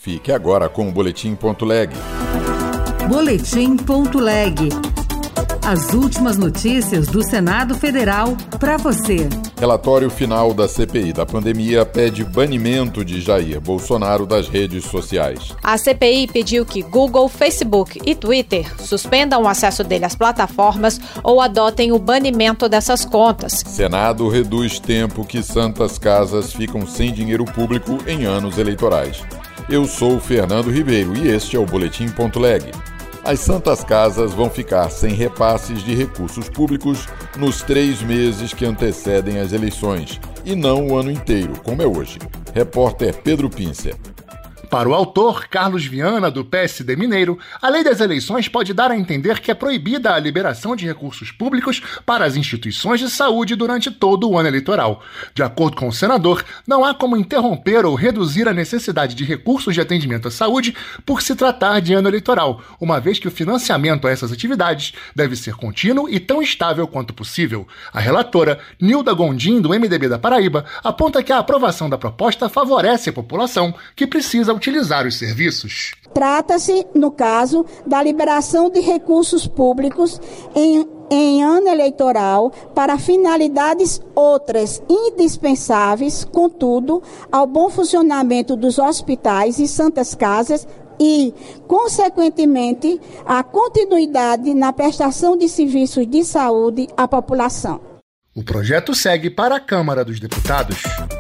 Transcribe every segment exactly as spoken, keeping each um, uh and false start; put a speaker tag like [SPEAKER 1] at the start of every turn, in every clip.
[SPEAKER 1] Fique agora com o Boletim.leg.
[SPEAKER 2] Boletim.leg. As últimas notícias do Senado Federal para você.
[SPEAKER 1] Relatório final da C P I da pandemia pede banimento de Jair Bolsonaro das redes sociais.
[SPEAKER 3] A C P I pediu que Google, Facebook e Twitter suspendam o acesso dele às plataformas ou adotem o banimento dessas contas.
[SPEAKER 1] Senado reduz tempo que santas casas ficam sem dinheiro público em anos eleitorais. Eu sou Fernando Ribeiro e este é o Boletim.leg. As santas casas vão ficar sem repasses de recursos públicos nos três meses que antecedem as eleições, e não o ano inteiro, como é hoje. Repórter Pedro Pincer.
[SPEAKER 4] Para o autor, Carlos Viana, do P S D Mineiro, a lei das eleições pode dar a entender que é proibida a liberação de recursos públicos para as instituições de saúde durante todo o ano eleitoral. De acordo com o senador, não há como interromper ou reduzir a necessidade de recursos de atendimento à saúde por se tratar de ano eleitoral, uma vez que o financiamento a essas atividades deve ser contínuo e tão estável quanto possível. A relatora, Nilda Gondim, do M D B da Paraíba, aponta que a aprovação da proposta favorece a população que precisa utilizar os serviços.
[SPEAKER 5] Trata-se, no caso, da liberação de recursos públicos em, em ano eleitoral para finalidades outras indispensáveis, contudo, ao bom funcionamento dos hospitais e santas casas e, consequentemente, a continuidade na prestação de serviços de saúde à população.
[SPEAKER 4] O projeto segue para a Câmara dos Deputados.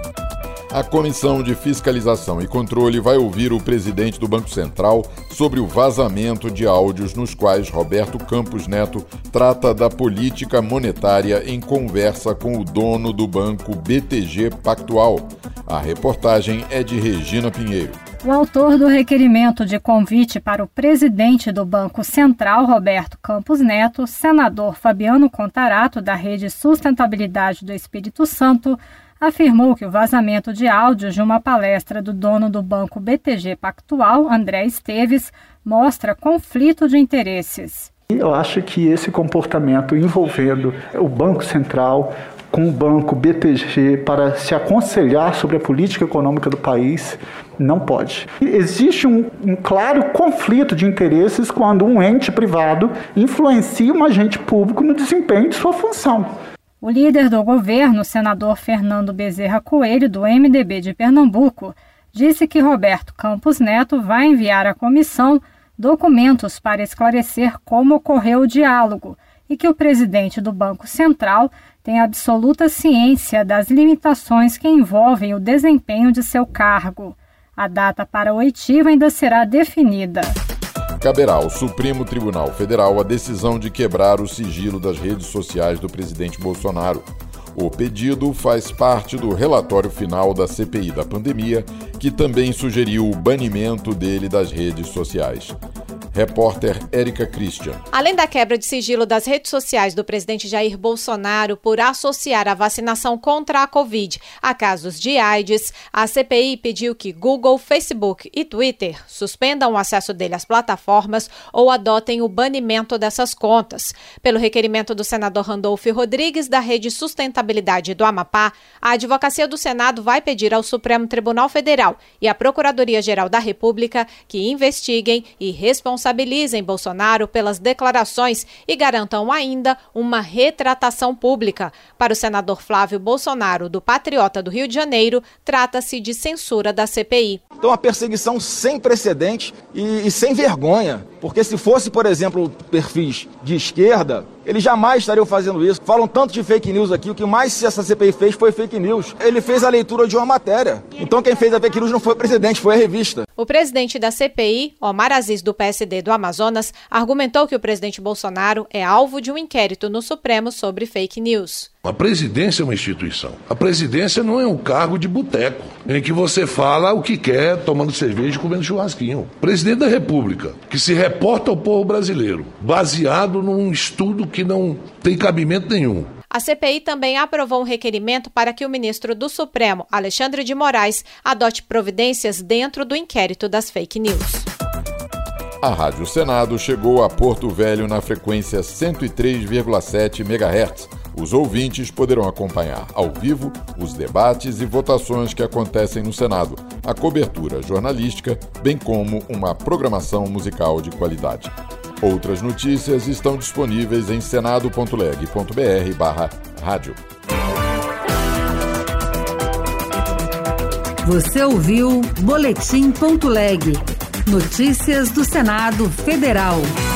[SPEAKER 1] A Comissão de Fiscalização e Controle vai ouvir o presidente do Banco Central sobre o vazamento de áudios nos quais Roberto Campos Neto trata da política monetária em conversa com o dono do banco B T G Pactual. A reportagem é de Regina Pinheiro.
[SPEAKER 6] O autor do requerimento de convite para o presidente do Banco Central, Roberto Campos Neto, senador Fabiano Contarato, da Rede Sustentabilidade do Espírito Santo, afirmou que o vazamento de áudios de uma palestra do dono do banco B T G Pactual, André Esteves, mostra conflito de interesses.
[SPEAKER 7] Eu acho que esse comportamento envolvendo o Banco Central com o banco B T G para se aconselhar sobre a política econômica do país não pode. Existe um, um claro conflito de interesses quando um ente privado influencia um agente público no desempenho de sua função.
[SPEAKER 6] O líder do governo, senador Fernando Bezerra Coelho, do M D B de Pernambuco, disse que Roberto Campos Neto vai enviar à comissão documentos para esclarecer como ocorreu o diálogo e que o presidente do Banco Central tem absoluta ciência das limitações que envolvem o desempenho de seu cargo. A data para o oitivo ainda será definida.
[SPEAKER 1] Caberá ao Supremo Tribunal Federal a decisão de quebrar o sigilo das redes sociais do presidente Bolsonaro. O pedido faz parte do relatório final da C P I da pandemia, que também sugeriu o banimento dele das redes sociais. Repórter Érica Christian.
[SPEAKER 3] Além da quebra de sigilo das redes sociais do presidente Jair Bolsonaro por associar a vacinação contra a Covid a casos de AIDS, a C P I pediu que Google, Facebook e Twitter suspendam o acesso dele às plataformas ou adotem o banimento dessas contas. Pelo requerimento do senador Randolfo Rodrigues, da Rede Sustentabilidade do Amapá, a Advocacia do Senado vai pedir ao Supremo Tribunal Federal e à Procuradoria-Geral da República que investiguem e responsabilizem Responsabilizem Bolsonaro pelas declarações e garantam ainda uma retratação pública. Para o senador Flávio Bolsonaro, do Patriota do Rio de Janeiro, trata-se de censura da C P I.
[SPEAKER 8] Então, uma perseguição sem precedente e, e sem vergonha, porque se fosse, por exemplo, perfis de esquerda, eles jamais estariam fazendo isso. Falam tanto de fake news aqui, o que mais essa C P I fez foi fake news. Ele fez a leitura de uma matéria. Então quem fez a fake news não foi o presidente, foi a revista.
[SPEAKER 3] O presidente da C P I, Omar Aziz, do P S D do Amazonas, argumentou que o presidente Bolsonaro é alvo de um inquérito no Supremo sobre fake news.
[SPEAKER 9] A presidência é uma instituição. A presidência não é um cargo de boteco, em que você fala o que quer, tomando cerveja e comendo churrasquinho. Presidente da República, que se reporta ao povo brasileiro, baseado num estudo que não tem cabimento nenhum.
[SPEAKER 3] A C P I também aprovou um requerimento para que o ministro do Supremo, Alexandre de Moraes, adote providências dentro do inquérito das fake news.
[SPEAKER 1] A Rádio Senado chegou a Porto Velho na frequência cento e três vírgula sete megahertz, Os ouvintes poderão acompanhar ao vivo os debates e votações que acontecem no Senado, a cobertura jornalística, bem como uma programação musical de qualidade. Outras notícias estão disponíveis em senado ponto leg ponto br barra rádio.
[SPEAKER 2] Você ouviu Boletim ponto leg. Notícias do Senado Federal.